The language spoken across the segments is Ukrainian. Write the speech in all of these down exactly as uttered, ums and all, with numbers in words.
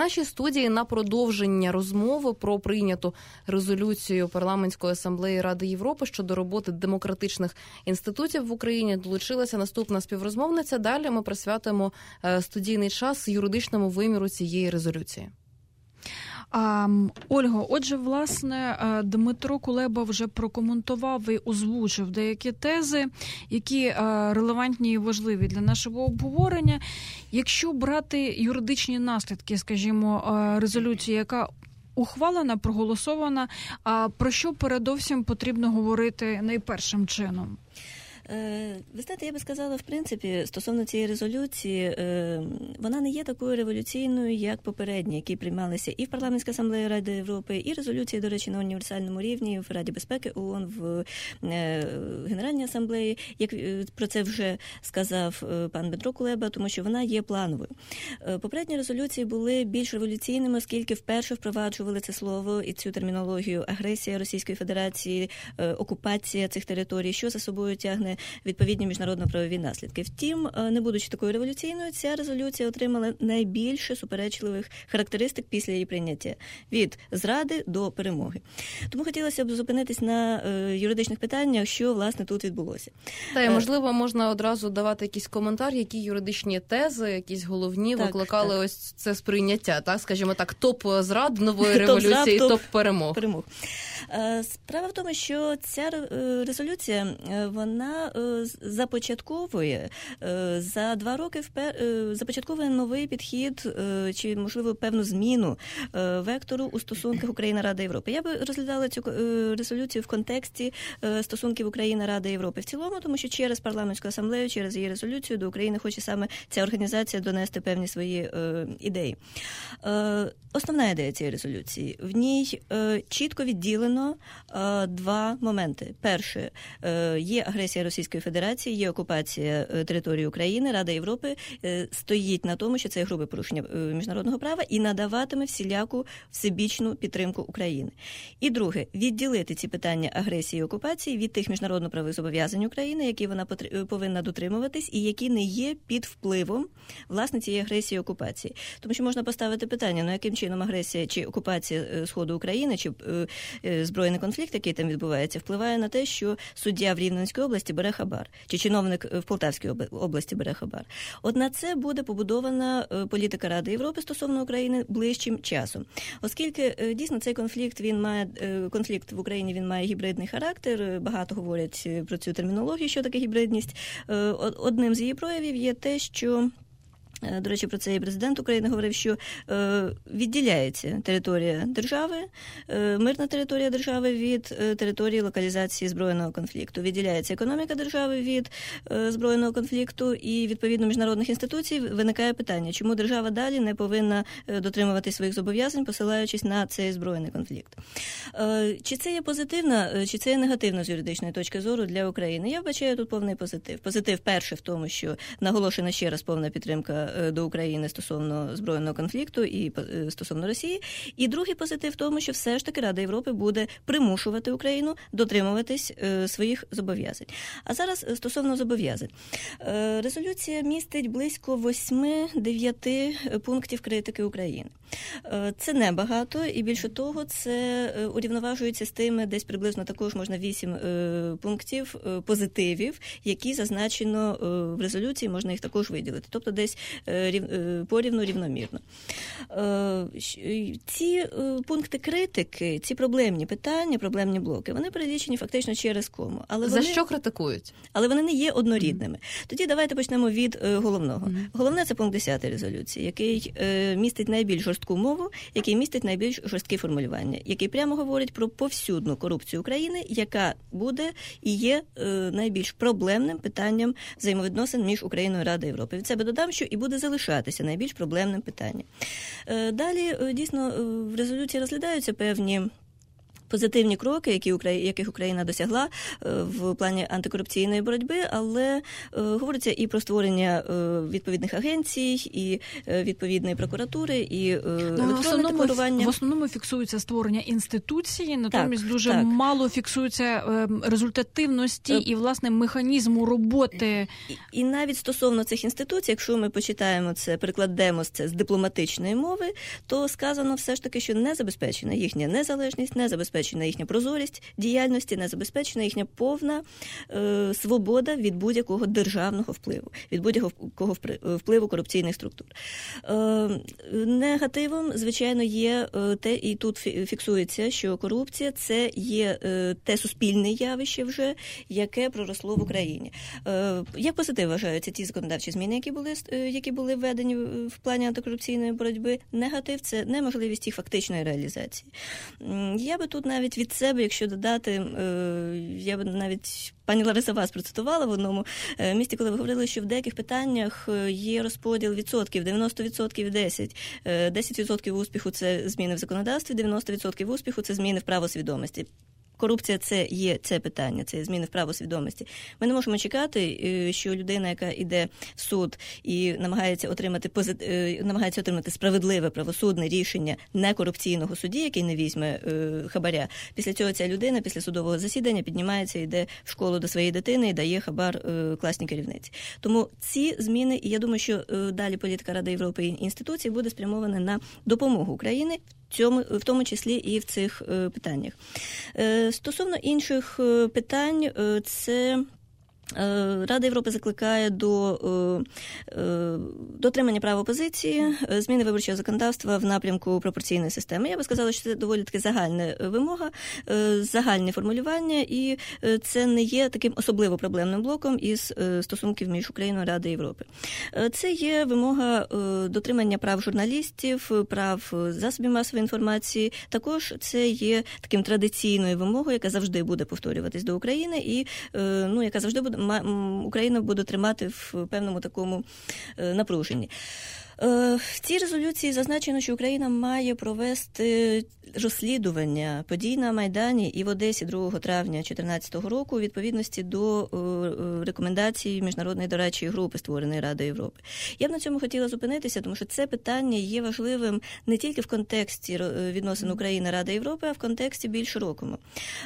нашій студії на продовження розмови про прийняту резолюцію Парламентської асамблеї Ради Європи щодо роботи демократичних інститутів в Україні долучилася наступна співрозмовниця. Далі ми присвятимо студійний час юридичному виміру цієї резолюції. А, Ольго, отже, власне, Дмитро Кулеба вже прокоментував і озвучив деякі тези, які релевантні і важливі для нашого обговорення. Якщо брати юридичні наслідки, скажімо, резолюції, яка ухвалена, проголосована, а про що передовсім потрібно говорити найпершим чином? Ви знаєте, я би сказала, в принципі, стосовно цієї резолюції, вона не є такою революційною, як попередні, які приймалися і в Парламентській асамблеї Ради Європи, і резолюції, до речі, на універсальному рівні в Раді безпеки ООН, в Генеральній асамблеї, як про це вже сказав пан Дмитро Кулеба, тому що вона є плановою. Попередні резолюції були більш революційними, оскільки вперше впроваджували це слово і цю термінологію агресія Російської Федерації, окупація цих територій, що за собою тягне відповідні міжнародно-правові наслідки. Втім, не будучи такою революційною, ця резолюція отримала найбільше суперечливих характеристик після її прийняття. Від зради до перемоги. Тому хотілося б зупинитись на е, юридичних питаннях, що, власне, тут відбулося. Та, і, можливо, можна одразу давати якийсь коментар, які юридичні тези, якісь головні так, викликали так. ось це сприйняття, так? Скажімо так, топ зрад нової революції, топ, топ перемог. перемог. Справа в тому, що ця резолюція, вона започатковує за два роки впер... започатковує новий підхід чи, можливо, певну зміну вектору у стосунках Україна-Рада Європи. Я би розглядала цю резолюцію в контексті стосунків Україна-Рада Європи в цілому, тому що через Парламентську асамблею, через її резолюцію до України хоче саме ця організація донести певні свої ідеї. Основна ідея цієї резолюції. В ній чітко відділено два моменти. Перше, є агресія Російської Федерації, є окупація території України, Рада Європи стоїть на тому, що це грубе порушення міжнародного права і надаватиме всіляку всебічну підтримку України. І друге, відділити ці питання агресії і окупації від тих міжнародно-правових зобов'язань України, які вона повинна дотримуватись і які не є під впливом, власне, цієї агресії і окупації. Тому що можна поставити питання, ну яким чином агресія чи окупація Сходу України, чи збройний конфлікт, який там відбувається, впливає на те, що суддя в Рівненській області бере хабар, чи чиновник в Полтавській області бере хабар. От на це буде побудована політика Ради Європи стосовно України ближчим часом. Оскільки дійсно цей конфлікт, він має конфлікт в Україні, він має гібридний характер. Багато говорять про цю термінологію, що таке гібридність. Одним з її проявів є те, що до речі, про це і президент України говорив, що е, відділяється територія держави, е, мирна територія держави від е, території локалізації збройного конфлікту. Відділяється економіка держави від е, збройного конфлікту і, відповідно, міжнародних інституцій виникає питання, чому держава далі не повинна е, дотримувати своїх зобов'язань, посилаючись на цей збройний конфлікт. Е, чи це є позитивно, чи це є негативно з юридичної точки зору для України? Я вбачаю тут повний позитив. Позитив перший в тому, що наголошена ще раз повна підтримка до України стосовно збройного конфлікту і стосовно Росії. І другий позитив в тому, що все ж таки Рада Європи буде примушувати Україну дотримуватись своїх зобов'язань. А зараз стосовно зобов'язань. Резолюція містить близько восьми-дев'яти пунктів критики України. Це небагато, і більше того, це урівноважується з тими, десь приблизно також можна вісім пунктів позитивів, які зазначено в резолюції, можна їх також виділити. Тобто десь порівну, рівномірно. Ці пункти критики, ці проблемні питання, проблемні блоки, вони перелічені фактично через кому. Але За вони, що критикують? Але вони не є однорідними. Mm. Тоді давайте почнемо від головного. Mm. Головне – це пункт десятий резолюції, який містить найбільш жорстку мову, який містить найбільш жорсткі формулювання, який прямо говорить про повсюдну корупцію України, яка буде і є найбільш проблемним питанням взаємовідносин між Україною і Радою Європи. Від себе додам, що і буде залишатися найбільш проблемним питанням. Далі, дійсно, в резолюції розглядаються певні позитивні кроки, які Україна, яких Україна досягла в плані антикорупційної боротьби, але е, говориться і про створення е, відповідних агенцій, і е, відповідної прокуратури, і е, ну, електронне декларування. В основному фіксується створення інституції, натомість так, дуже так. мало фіксується е, результативності е, і, власне, механізму роботи. І, і навіть стосовно цих інституцій, якщо ми почитаємо це, перекладемо це з дипломатичної мови, то сказано все ж таки, що не забезпечена їхня незалежність, не забезпечена їхня прозорість діяльності, не забезпечена їхня повна е, свобода від будь-якого державного впливу, від будь-якого впливу корупційних структур. Е, негативом, звичайно, є е, те, і тут фіксується, що корупція – це є е, те суспільне явище вже, яке проросло в Україні. Е, як позитив вважаються ті законодавчі зміни, які були, е, які були введені в плані антикорупційної боротьби. Негатив – це неможливість їх фактичної реалізації. Я би тут навіть від себе, якщо додати, е, я би навіть пані Лариса вас процитувала в одному місті, коли ви говорили, що в деяких питаннях є розподіл відсотків, дев'яносто відсотків десять. десять відсотків успіху – це зміни в законодавстві, дев'яносто відсотків успіху – це зміни в правосвідомості. Корупція – це є це питання, це зміни в правосвідомості. Ми не можемо чекати, що людина, яка йде в суд і намагається отримати позит... намагається отримати справедливе правосудне рішення некорупційного судді, який не візьме хабаря. Після цього ця людина після судового засідання піднімається, йде в школу до своєї дитини і дає хабар класній керівниці. Тому ці зміни, і я думаю, що далі політика Ради Європи і інституцій буде спрямована на допомогу Україні, Цьому, в тому числі і в цих е, питаннях. Е, стосовно інших е, питань, е, це Рада Європи закликає до е, дотримання прав опозиції, зміни виборчого законодавства в напрямку пропорційної системи. Я би сказала, що це доволі таки загальна вимога, е, загальне формулювання, і це не є таким особливо проблемним блоком із стосунків між Україною і Радою Європи. Це є вимога е, дотримання прав журналістів, прав засобів масової інформації. Також це є таким традиційною вимогою, яка завжди буде повторюватись до України і е, ну, яка завжди буде Україна буде тримати в певному такому напруженні. В цій резолюції зазначено, що Україна має провести розслідування подій на Майдані і в Одесі другого травня дві тисячі чотирнадцятого року у відповідності до рекомендацій Міжнародної дорадчої групи, створеної Радою Європи. Я б на цьому хотіла зупинитися, тому що це питання є важливим не тільки в контексті відносин України Рада Європи, а в контексті більш широкому.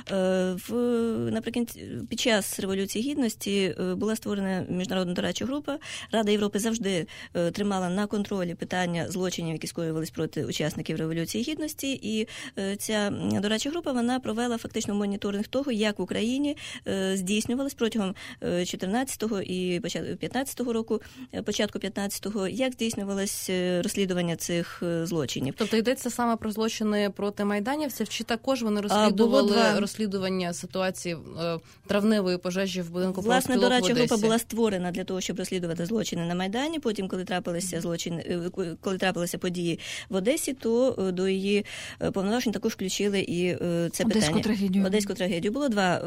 В, наприкінці, під час Революції Гідності була створена Міжнародна дорадча група. Рада Європи завжди тримала на контролі питання злочинів, які скоювались проти учасників Революції Гідності, і ця дорадча група, вона провела фактично моніторинг того, як в Україні здійснювалось протягом чотирнадцятого і п'ятнадцятого року, початку п'ятнадцятого, як здійснювалось розслідування цих злочинів. Тобто йдеться саме про злочини проти майданівців, чи також вони розслідували два... розслідування ситуації травневої пожежі в будинку профспілок в Одесі? Власне, дорадча група була створена для того, щоб розслідувати злочини на Майдані. Потім, коли трапилися злочин, коли трапилися події в Одесі, то до її повноважень також включили і це Одеську питання. Трагедію. Одеську трагедію. Було два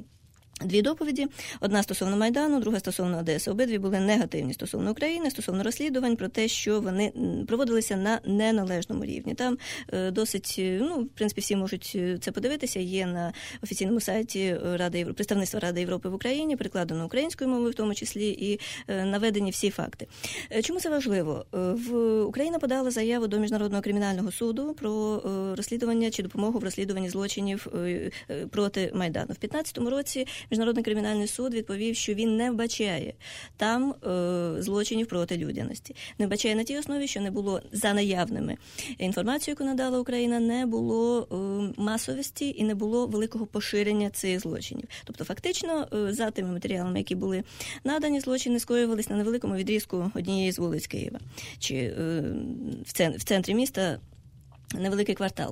Дві доповіді. Одна стосовно Майдану, друга стосовно Одеси. Обидві були негативні стосовно України, стосовно розслідувань про те, що вони проводилися на неналежному рівні. Там е, досить, ну, в принципі, всі можуть це подивитися, є на офіційному сайті Ради Європи, представництва Ради Європи в Україні, перекладено українською мовою в тому числі, і е, наведені всі факти. Е, чому це важливо? Е, в Україна подала заяву до Міжнародного кримінального суду про е, розслідування чи допомогу в розслідуванні злочинів е, е, проти Майдану. В п'ятнадцятому році Міжнародний кримінальний суд відповів, що він не вбачає там е, злочинів проти людяності. Не вбачає на тій основі, що не було за наявними інформацією, яку надала Україна, не було е, масовості і не було великого поширення цих злочинів. Тобто, фактично, е, за тими матеріалами, які були надані, злочини скоювались на невеликому відрізку однієї з вулиць Києва, чи е, в, цен, в центрі міста невеликий квартал.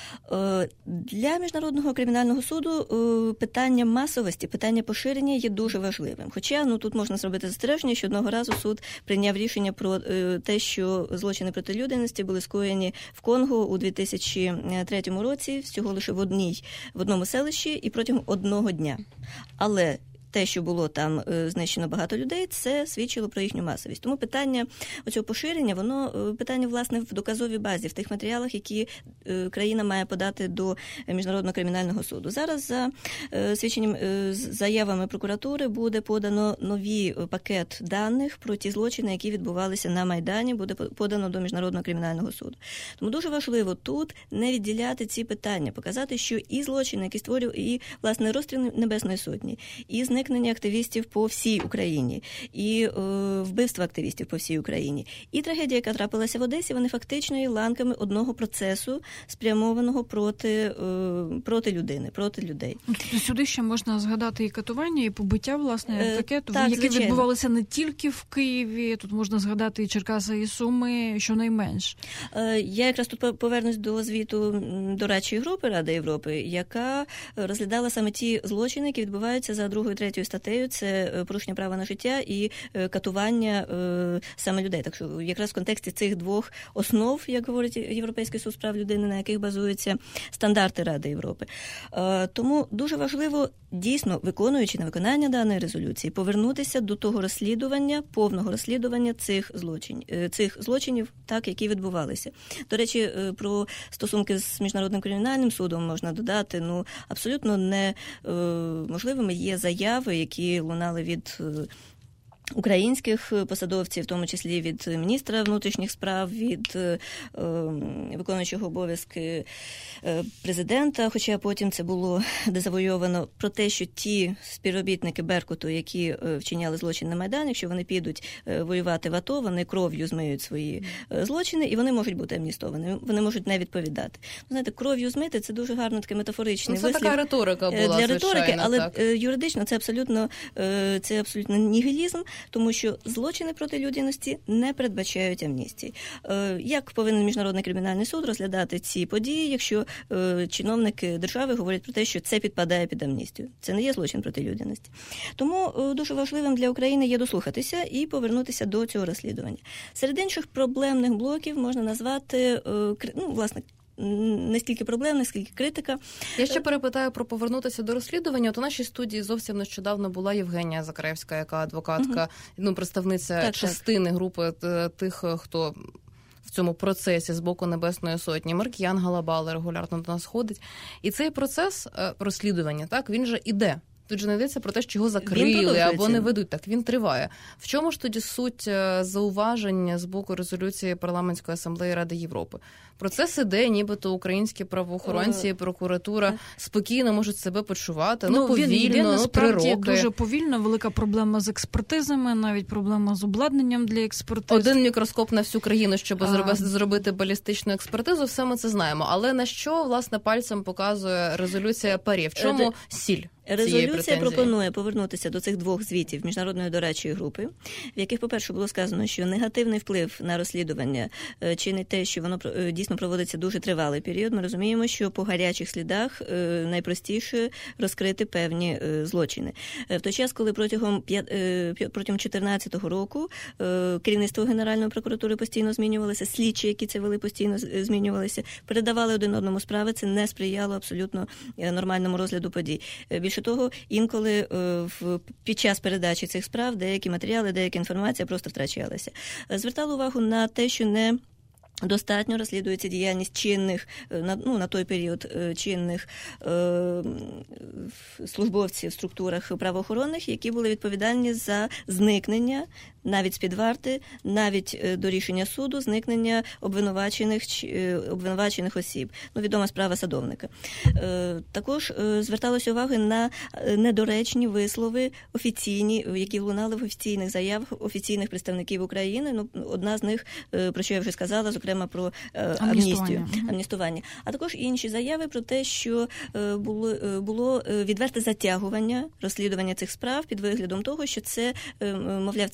Для Міжнародного кримінального суду питання масовості, питання поширення є дуже важливим. Хоча, ну, тут можна зробити застереження, що одного разу суд прийняв рішення про те, що злочини проти людяності були скоєні в Конго у дві тисячі третьому році, всього лише в одній, в одному селищі і протягом одного дня. Але те, що було там знищено багато людей, це свідчило про їхню масовість. Тому питання оцього поширення, воно питання, власне, в доказовій базі, в тих матеріалах, які країна має подати до Міжнародного кримінального суду. Зараз за свідченням, заявами прокуратури буде подано новий пакет даних про ті злочини, які відбувалися на Майдані, буде подано до Міжнародного кримінального суду. Тому дуже важливо тут не відділяти ці питання, показати, що і злочини, які створювали, і, власне, розстріл Небесної Сотні, і зникнення активістів по всій Україні, і е, вбивство активістів по всій Україні, і трагедія, яка трапилася в Одесі, вони фактично є ланками одного процесу, спрямованого проти, е, проти людини, проти людей. Сюди ще можна згадати і катування, і побиття, власне, е, таке, так, які звичайно. відбувалися не тільки в Києві, тут можна згадати і Черкаси, і Суми, щонайменш. Е, я якраз тут повернусь до звіту дорадчої групи Ради Європи, яка розглядала саме ті злочини, які відбуваються за другою, третьою статтею, це порушення права на життя і катування е, саме людей. Так що якраз в контексті цих двох основ, як говорить Європейський суд з прав людини, на яких базуються стандарти Ради Європи. Е, тому дуже важливо, дійсно, виконуючи на виконання даної резолюції, повернутися до того розслідування, повного розслідування цих злочинів, цих злочинів, так, які відбувалися. До речі, про стосунки з Міжнародним кримінальним судом можна додати, ну, абсолютно не е, можливими є заяви, які лунали від українських посадовців, в тому числі від міністра внутрішніх справ, від е, виконуючого обов'язки е, президента, хоча потім це було дезавойовано, про те, що ті співробітники Беркуту, які е, вчиняли злочин на Майдані, якщо вони підуть е, воювати в АТО, вони кров'ю змиють свої е, злочини, і вони можуть бути амністовані, вони можуть не відповідати. Знаєте, кров'ю змити – це дуже гарно такий метафоричний ну, вислів. Це така риторика була, для риторики, звичайно, але так. юридично це абсолютно, це абсолютно нігілізм, тому що злочини проти людяності не передбачають амністії. Як повинен Міжнародний кримінальний суд розглядати ці події, якщо чиновники держави говорять про те, що це підпадає під амністію? Це не є злочин проти людяності. Тому дуже важливим для України є дослухатися і повернутися до цього розслідування. Серед інших проблемних блоків можна назвати, ну, власне, не стільки проблем, не скільки критика. Я ще перепитаю про повернутися до розслідування. От у нашій студії зовсім нещодавно була Євгенія Закревська, яка адвокатка, угу. ну, представниця так, частини так. групи тих, хто в цьому процесі з боку Небесної Сотні. Марк'ян Галабала регулярно до нас ходить. І цей процес розслідування, так, він же іде. Тут же не йдеться про те, що його закрили або не ведуть. Так, він триває. В чому ж тоді суть зауваження з боку резолюції Парламентської асамблеї Ради Європи? Процес іде, нібито українські правоохоронці, прокуратура спокійно можуть себе почувати. Ну, ну повільно, він йде, ну, три роки. Дуже повільно, велика проблема з експертизами, навіть проблема з обладнанням для експертиз. Один мікроскоп на всю країну, щоб а... зробити балістичну експертизу, все ми це знаємо. Але на що, власне, пальцем показує резолюція ПАРЄ? В чому сіль? Резолюція пропонує повернутися до цих двох звітів Міжнародної дорадчої групи, в яких, по-перше, було сказано, що негативний вплив на розслідування чинить те, що воно дійсно проводиться дуже тривалий період. Ми розуміємо, що по гарячих слідах найпростіше розкрити певні злочини. В той час, коли протягом протягом чотирнадцятого року керівництво Генеральної прокуратури постійно змінювалося, слідчі, які це вели, постійно змінювалися, передавали один одному справи, це не сприяло абсолютно нормальному розгляду подій. Більше того, інколи в, під час передачі цих справ деякі матеріали, деяка інформація просто втрачалася. Звертали увагу на те, що не достатньо розслідується діяльність чинних, на, ну, на той період чинних е, службовців в структурах правоохоронних, які були відповідальні за зникнення, навіть з-під варти, навіть до рішення суду, зникнення обвинувачених, обвинувачених осіб. Ну, відома справа Садовника. Е, також е, зверталося уваги на недоречні вислови офіційні, які лунали в офіційних заявах офіційних представників України. Ну, одна з них, е, про що я вже сказала, зокрема про е, амністію, амністування. А також інші заяви про те, що е, було, е, було відверте затягування розслідування цих справ під виглядом того, що це, е, мовляв, ці справи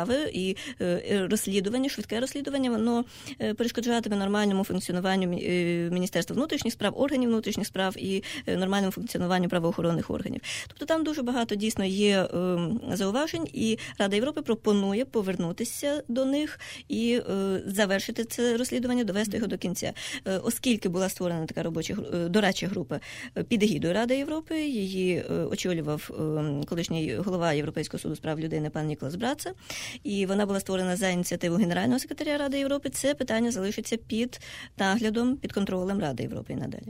справи і розслідування, швидке розслідування, воно перешкоджатиме нормальному функціонуванню Міністерства внутрішніх справ, органів внутрішніх справ і нормальному функціонуванню правоохоронних органів. Тобто там дуже багато дійсно є зауважень, і Рада Європи пропонує повернутися до них і завершити це розслідування, довести його до кінця. Оскільки була створена така робоча дорадча група під егідою Ради Європи, її очолював колишній голова Європейського суду з прав людини пан Ніколас Браца, і вона була створена за ініціативу Генерального секретаря Ради Європи. Це питання залишиться під наглядом, під контролем Ради Європи і надалі.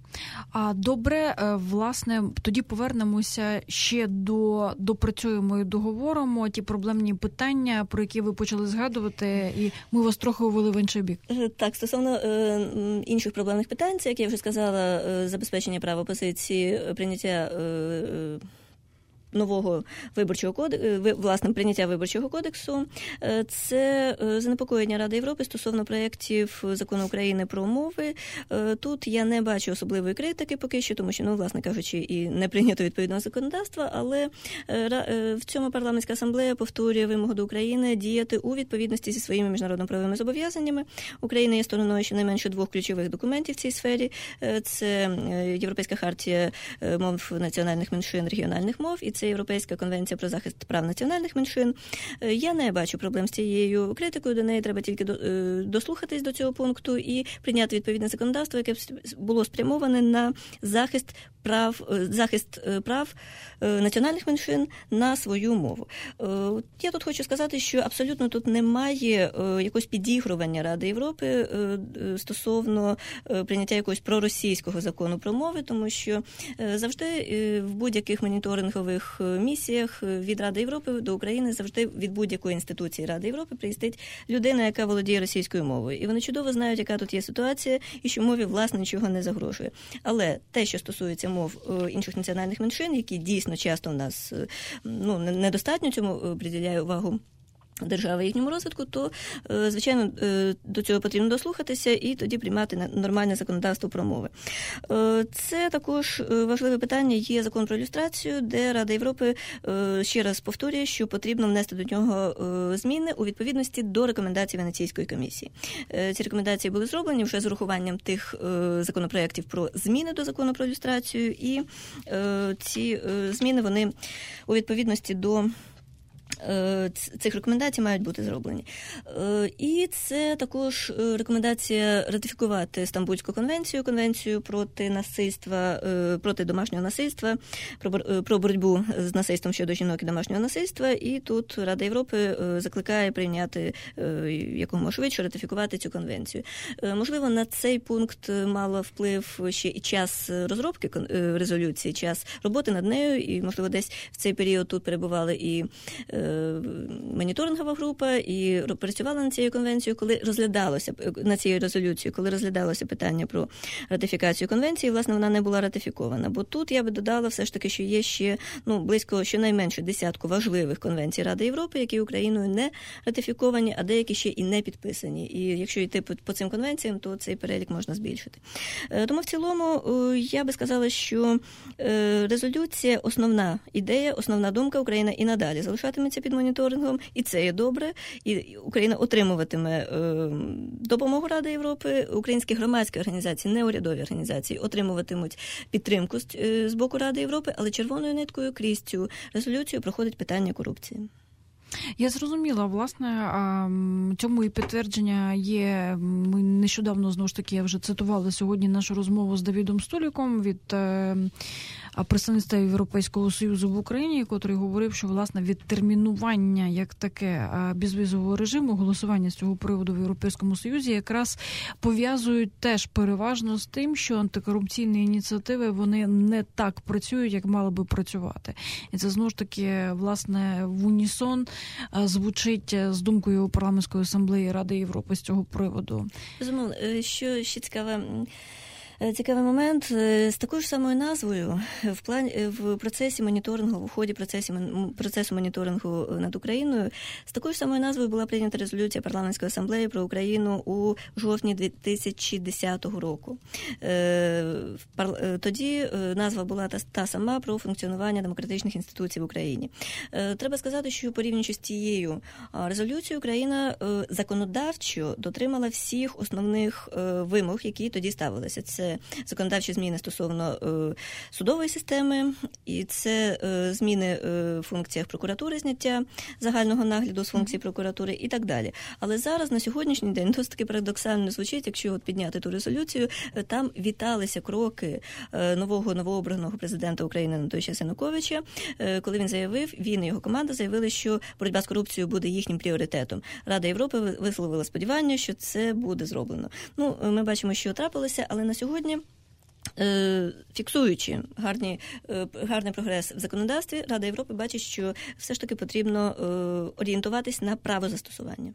А добре, власне, тоді повернемося ще до допрацюємо і договоримо ті проблемні питання, про які ви почали згадувати, і ми вас трохи увели в інший бік. Так, стосовно е, інших проблемних питань, це, як я вже сказала, е, забезпечення права опозиції, прийняття е, нового виборчого кодексу, власне, прийняття виборчого кодексу, це занепокоєння Ради Європи стосовно проєктів закону України про мови. Тут я не бачу особливої критики поки що, тому що, ну, власне кажучи, і не прийнято відповідного законодавства, але в цьому парламентська асамблея повторює вимогу до України діяти у відповідності зі своїми міжнародно-правовими зобов'язаннями. Україна є стороною щонайменше двох ключових документів в цій сфері. Це Європейська хартія мов національних меншин, регіональних мов, і це Європейська конвенція про захист прав національних меншин. Я не бачу проблем з цією критикою, до неї треба тільки дослухатись до цього пункту і прийняти відповідне законодавство, яке було спрямоване на захист прав, захист прав національних меншин на свою мову. Я тут хочу сказати, що абсолютно тут немає якогось підігрування Ради Європи стосовно прийняття якогось проросійського закону про мови, тому що завжди в будь-яких моніторингових місіях від Ради Європи до України завжди від будь-якої інституції Ради Європи приїздить людина, яка володіє російською мовою. І вони чудово знають, яка тут є ситуація, і що мові, власне, нічого не загрожує. Але те, що стосується мов інших національних меншин, які дійсно часто в нас, ну, недостатньо цьому приділяє увагу держави їхньому розвитку, то, звичайно, до цього потрібно дослухатися і тоді приймати нормальне законодавство про мови. Це також важливе питання, є закон про ілюстрацію, де Рада Європи ще раз повторює, що потрібно внести до нього зміни у відповідності до рекомендацій Венеційської комісії. Ці рекомендації були зроблені вже з урахуванням тих законопроєктів про зміни до закону про ілюстрацію, і ці зміни, вони у відповідності до цих рекомендацій мають бути зроблені. І це також рекомендація ратифікувати Стамбульську конвенцію, конвенцію проти насильства, проти домашнього насильства, про боротьбу з насильством щодо жінок і домашнього насильства. І тут Рада Європи закликає прийняти якомога швидше, ратифікувати цю конвенцію. Можливо, на цей пункт мало вплив ще і час розробки резолюції, час роботи над нею, і, можливо, десь в цей період тут перебували і моніторингова група, і працювала над цією конвенцією, коли розглядалося, на цією резолюцією, коли розглядалося питання про ратифікацію конвенції, власне, вона не була ратифікована. Бо тут я би додала все ж таки, що є ще, ну, близько щонайменше десятку важливих конвенцій Ради Європи, які Україною не ратифіковані, а деякі ще і не підписані. І якщо йти по, по цим конвенціям, то цей перелік можна збільшити. Тому в цілому я би сказала, що резолюція, основна ідея, основна думка, Україна і надалі залишатиметься під моніторингом, і це є добре, і Україна отримуватиме е, допомогу Ради Європи, українські громадські організації, неурядові організації отримуватимуть підтримку з, е, з боку Ради Європи, але червоною ниткою крізь цю резолюцію проходить питання корупції. Я зрозуміла, власне, цьому і підтвердження є. Ми нещодавно, знову ж таки, я вже цитувала сьогодні нашу розмову з Давідом Століком від представництва Європейського Союзу в Україні, котрий говорив, що, власне, відтермінування як таке безвізового режиму, голосування з цього приводу в Європейському Союзі якраз пов'язують теж переважно з тим, що антикорупційні ініціативи, вони не так працюють, як мали би працювати. І це, знову ж таки, власне, в унісон звучить з думкою Парламентської асамблеї Ради Європи з цього приводу. Безумовно, що ще цікаве, Цікавий момент. З такою ж самою назвою в плані в процесі моніторингу, в ході процесі, процесу моніторингу над Україною, з такою ж самою назвою була прийнята резолюція Парламентської асамблеї про Україну у жовтні дві тисячі десятого року. Тоді назва була та, та сама про функціонування демократичних інституцій в Україні. Треба сказати, що порівнюючи з тією резолюцією, Україна законодавчо дотримала всіх основних вимог, які тоді ставилися. Це законодавчі зміни стосовно судової системи, і це зміни в функціях прокуратури, зняття загального нагляду з функцій прокуратури і так далі. Але зараз, на сьогоднішній день, досить таки парадоксально звучить, якщо от підняти ту резолюцію, там віталися кроки нового новообраного президента України Анатолія Януковича, коли він заявив, він і його команда заявили, що боротьба з корупцією буде їхнім пріоритетом. Рада Європи висловила сподівання, що це буде зроблено. Ну, ми бачимо, що трапилося, але на сьогодні, фіксуючи гарні, гарний прогрес в законодавстві, Рада Європи бачить, що все ж таки потрібно орієнтуватись на правозастосування.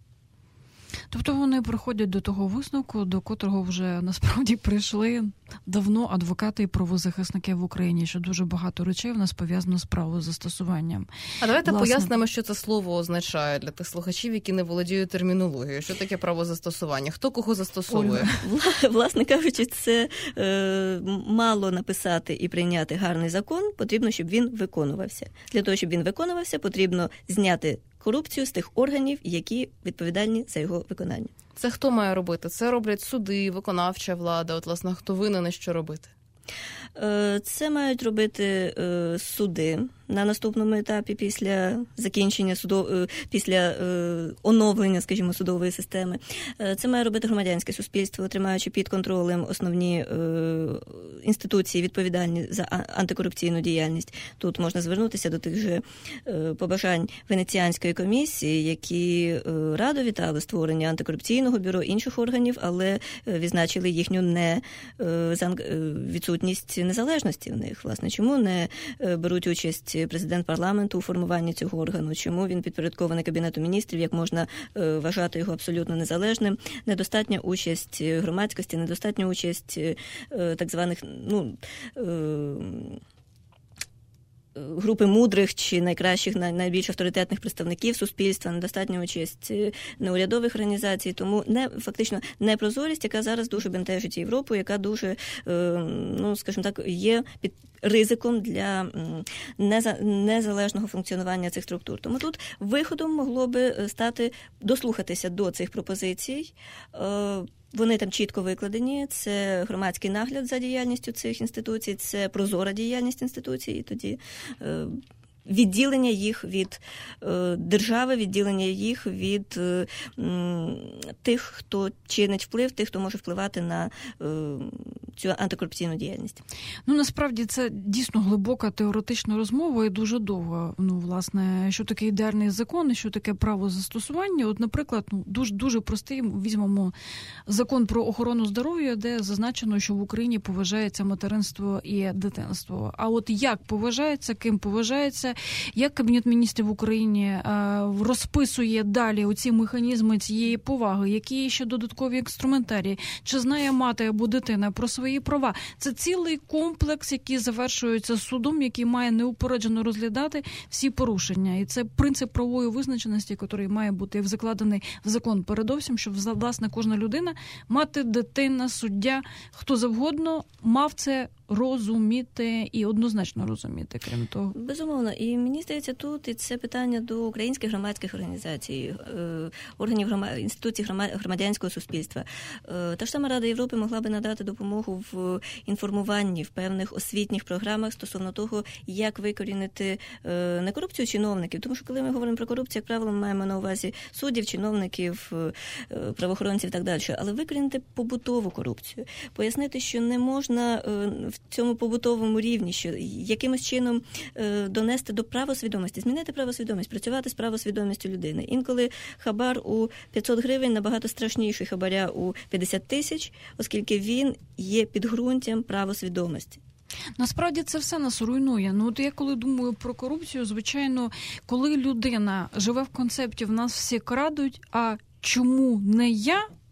Тобто вони приходять до того висновку, до котрого вже насправді прийшли давно адвокати і правозахисники в Україні, що дуже багато речей в нас пов'язано з правозастосуванням. А давайте Власне... пояснимо, що це слово означає для тих слухачів, які не володіють термінологією. Що таке правозастосування? Хто кого застосовує? Ольга, власне кажучи, це е, мало написати і прийняти гарний закон, потрібно, щоб він виконувався. Для того, щоб він виконувався, потрібно зняти корупцію з тих органів, які відповідальні за його виконання. Це хто має робити? Це роблять суди, виконавча влада. От, власне, хто винен і що робити? Це мають робити суди на наступному етапі після закінчення судов... після оновлення, скажімо, судової системи. Це має робити громадянське суспільство, тримаючи під контролем основні інституції, відповідальні за антикорупційну діяльність. Тут можна звернутися до тих же побажань Венеціанської комісії, які радо вітали створення антикорупційного бюро, інших органів, але відзначили їхню не відсутність незалежності в них. Власне, чому не беруть участь президент парламенту у формуванні цього органу? Чому він підпорядкований Кабінету міністрів? Як можна вважати його абсолютно незалежним? Недостатня участь громадськості, недостатня участь так званих, ну, групи мудрих чи найкращих, найбільш авторитетних представників суспільства, недостатня участь неурядових організацій, тому не фактично непрозорість, яка зараз дуже бентежить Європу, яка дуже, ну, скажімо так, є під ризиком для незалежного функціонування цих структур. Тому тут виходом могло би стати дослухатися до цих пропозицій. Вони там чітко викладені, це громадський нагляд за діяльністю цих інституцій, це прозора діяльність інституцій, і тоді е, відділення їх від е, держави, відділення їх від е, м, тих, хто чинить вплив, тих, хто може впливати на е, цю антикорупційну діяльність. Ну, насправді, це дійсно глибока теоретична розмова і дуже довга. Ну, власне, що таке ідеальний закон і що таке правозастосування. От, наприклад, ну, дуже, дуже простий, візьмемо закон про охорону здоров'я, де зазначено, що в Україні поважається материнство і дитинство. А от як поважається, ким поважається, як Кабінет міністрів в Україні е, розписує далі оці механізми цієї поваги, які ще додаткові інструментарії, чи знає мати або дитина про свої права. Це цілий комплекс, який завершується судом, який має неупереджено розглядати всі порушення. І це принцип правової визначеності, який має бути закладений в закон передовсім, щоб, власне, кожна людина, мати, дитина, суддя, хто завгодно мав це розуміти і однозначно розуміти, крім того. Безумовно. І мені здається, тут і це питання до українських громадських організацій, органів громад... інституцій громадянського суспільства. Та ж сама Рада Європи могла би надати допомогу в інформуванні, в певних освітніх програмах стосовно того, як викорінити не корупцію чиновників, тому що коли ми говоримо про корупцію, як правило, ми маємо на увазі суддів, чиновників, правоохоронців і так далі, але викорінити побутову корупцію, пояснити, що не можна в цьому побутовому рівні, що якимось чином е, донести до правосвідомості, змінити правосвідомість, працювати з правосвідомістю людини. Інколи хабар у п'ятсот гривень набагато страшніший хабаря у п'ятдесят тисяч, оскільки він є підґрунтям правосвідомості. Насправді це все нас руйнує. Ну, от я коли думаю про корупцію, звичайно, коли людина живе в концепті «в нас всі крадуть, а чому не я?»,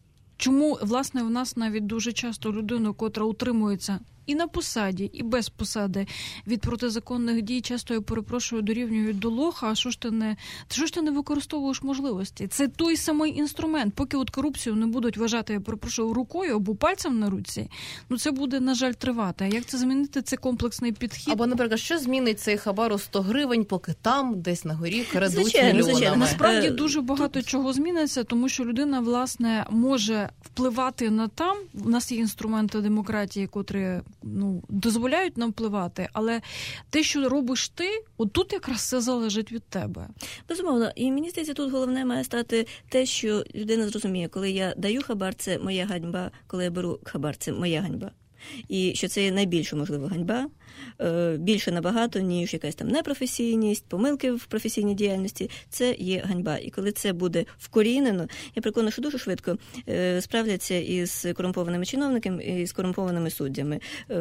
Чому, власне, в нас навіть дуже часто людину, котра утримується і на посаді, і без посади від протизаконних дій, часто, я перепрошую, дорівнюють до лоха, а що ж ти не, що ж ти не використовуєш можливості? Це той самий інструмент. Поки от корупцію не будуть вважати, я перепрошую, рукою або пальцем на руці, ну це буде, на жаль, тривати. А як це змінити? Це комплексний підхід. Або, наприклад, що змінить цей хабар у сто гривень, поки там, десь на горі, крадуть звичайно, мільйонами? звичайно. Насправді Е, дуже багато тут... чого зміниться, тому що людина, власне, може впливати на там. У нас є інструменти демократії, котрі ну, дозволяють нам впливати, але те, що робиш ти, от тут якраз все залежить від тебе. Безумовно. І мені здається, тут головне має стати те, що людина зрозуміє, коли я даю хабар, це моя ганьба, коли я беру хабар, це моя ганьба. І що це є найбільша можлива ганьба, більше набагато, ніж якась там непрофесійність, помилки в професійній діяльності, це є ганьба. І коли це буде вкорінено, я переконана, що дуже швидко справляться із корумпованими чиновниками і з корумпованими суддями.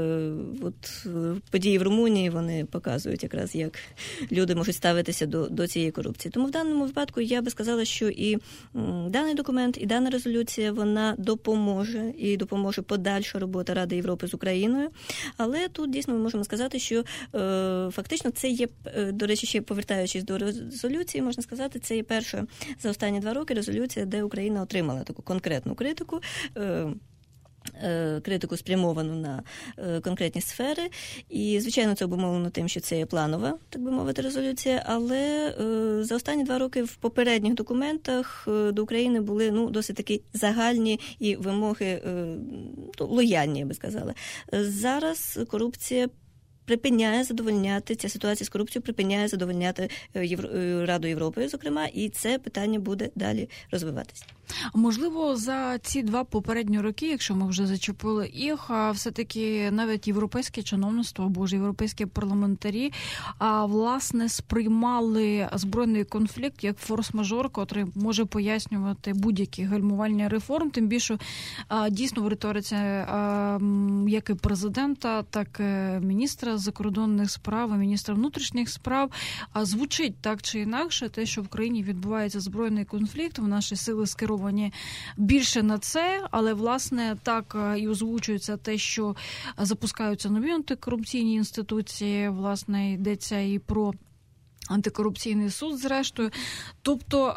От події в Румунії, вони показують якраз, як люди можуть ставитися до, до цієї корупції. Тому в даному випадку я би сказала, що і даний документ, і дана резолюція, вона допоможе, і допоможе подальша робота Ради Європи з Україною. Але тут дійсно ми можемо сказати, що е, фактично це є, до речі, ще повертаючись до резолюції, можна сказати, це є перша за останні два роки резолюція, де Україна отримала таку конкретну критику, е, критику спрямовану на конкретні сфери. І, звичайно, це обумовлено тим, що це є планова, так би мовити, резолюція, але за останні два роки в попередніх документах до України були ну, досить такі загальні і вимоги лояльні, я би сказала. Зараз корупція припиняє задовольняти, ця ситуація з корупцією припиняє задовольняти Євро... Раду Європи, зокрема, і це питання буде далі розвиватися. Можливо, за ці два попередні роки, якщо ми вже зачепили їх, все-таки навіть європейське чиновництво або ж європейські парламентарі, власне, сприймали збройний конфлікт як форс-мажор, котрий може пояснювати будь-які гальмування реформ, тим більше дійсно в риториці як і президента, так і міністра закордонних справ, і міністра внутрішніх справ звучить так чи інакше те, що в країні відбувається збройний конфлікт, в наші сили скеровані більше на це, але, власне, так і озвучується те, що запускаються нові антикорупційні інституції, власне, йдеться і про антикорупційний суд, зрештою. Тобто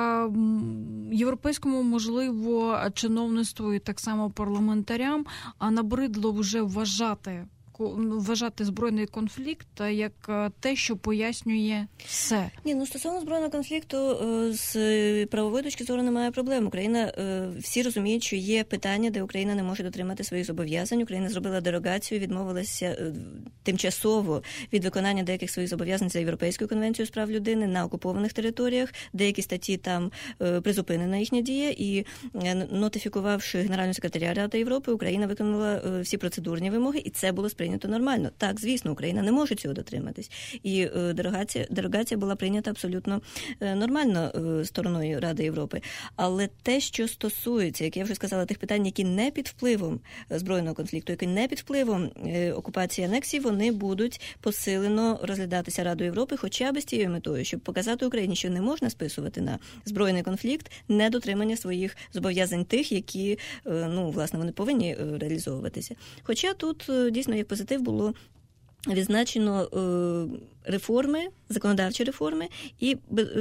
європейському, можливо, чиновництву і так само парламентарям набридло вже вважати вважати збройний конфлікт як те, що пояснює все. Ні, ну стосовно збройного конфлікту з правової точки зору немає проблем. Україна, всі розуміють, що є питання, де Україна не може дотримати своїх зобов'язань. Україна зробила дерогацію, відмовилася тимчасово від виконання деяких своїх зобов'язань за Європейською конвенцією з прав людини на окупованих територіях. Деякі статті там призупинена їхня дія, і нотифікувавши Генерального секретаря Ради Європи, Україна виконала всі процедурні вимоги, і це було сприйнято нормально. Так, звісно, Україна не може цього дотриматись. І дерогація, дерогація була прийнята абсолютно нормально стороною Ради Європи. Але те, що стосується, як я вже сказала, тих питань, які не під впливом збройного конфлікту, які не під впливом окупації, анексії, вони будуть посилено розглядатися Радою Європи, хоча б з тією метою, щоб показати Україні, що не можна списувати на збройний конфлікт недотримання своїх зобов'язань тих, які, ну, власне, вони повинні реалізовуватися. Хоча тут, дійсно, як позитив було відзначено реформи, законодавчі реформи і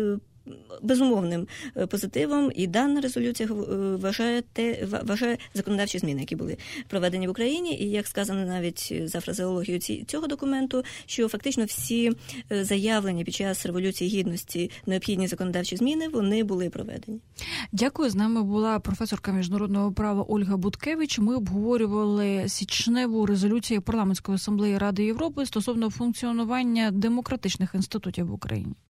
безумовним позитивом і дана резолюція вважає те, вважає законодавчі зміни, які були проведені в Україні, і як сказано навіть за фразеологією цього документу, що фактично всі заявлені під час Революції Гідності необхідні законодавчі зміни, вони були проведені. Дякую. З нами була професорка міжнародного права Ольга Буткевич. Ми обговорювали січневу резолюцію Парламентської асамблеї Ради Європи стосовно функціонування демократичних інститутів в Україні.